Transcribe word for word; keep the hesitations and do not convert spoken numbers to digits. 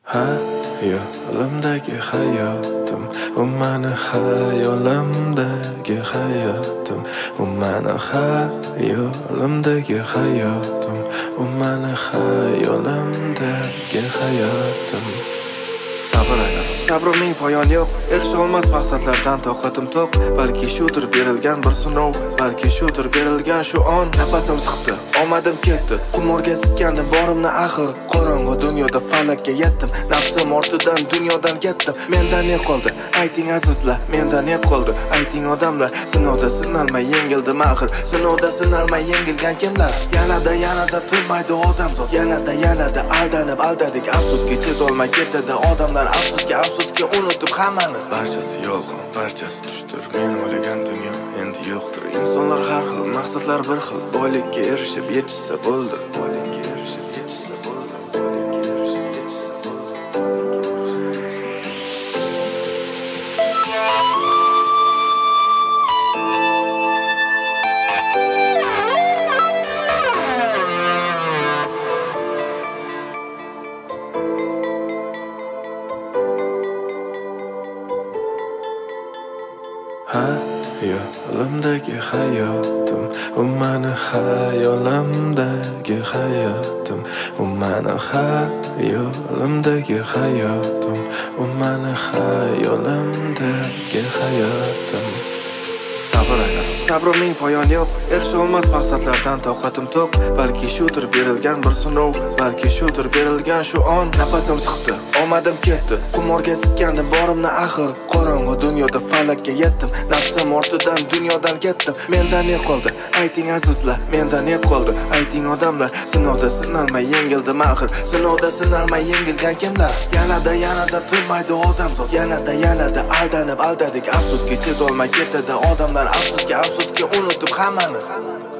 Hayolimdagi hayotim, u mani hayolimdagi hayotim, u mani hayolimdagi hayotim, u mani hayolimdagi hayotim. Sabr aylanib, sabrimning poyoni yo'q, erisha olmas maqsadlardan toqatim to'q. Balki shudir berilgan bir sinov, balki shudir berilgan shu on. Nafasim siqdi, omadim ketdi, qumorga tikkandim borimni axir. Qorong'u dunyoda falakka yetdim, nafsim ortidan dunyodan ketdim. Mendan ne qoldi? Ayting azizlar, mendan ne qoldi? Ayting odamlar, sinovda sinalmay yengildim axir. Sinovda sinalmay yengilgan kimlar? Yanada yanada turmaydi odamzod, yanada yanada aldanib aldadik. Afsuski chidolmay ketadi odamlar, afsuski afsuski unutib hammani. Barchasi yolg'on, barchasi tushdir. Men o'ylagan dunyo endi yo'qdir. Insonlar har xil, maqsadlar bir xil. Boylikka erishib yetishsa bo'ldi. Boylikka erishib yetishsa bo'ldi. Boylikka erishib yetishsa bo'ldi. Hayolimdagi hayotim, u mani hayolimdagi hayotim, u mani hayolimdagi hayotim, u mani hayolimdagi hayotim. Sabr aylanib, sabrimning poyoni yo'q, erisha olmas maqsadlardan toqatim to'q. Balki shudir berilgan bir sinov, balki shudir berilgan shu on. Nafasim siqdi, omadim ketdi, qumorga tikkandim borimni axir. Qorong'u dunyoda falakka yetdim, nafsim ortidan dunyodan ketdim. Mendan ne qoldi? Ayting azizlar, mendan ne qoldi? Ayting odamlar, sinovda sinalmay yengildim axir. Sinovda sinalmay yengilgan kimlar? Yanada yanada turmaydi odamzod, yanada yanada aldanib aldadik. Afsuski chidolmay ketadi odamlar, afsuski afsuski unutib hammani.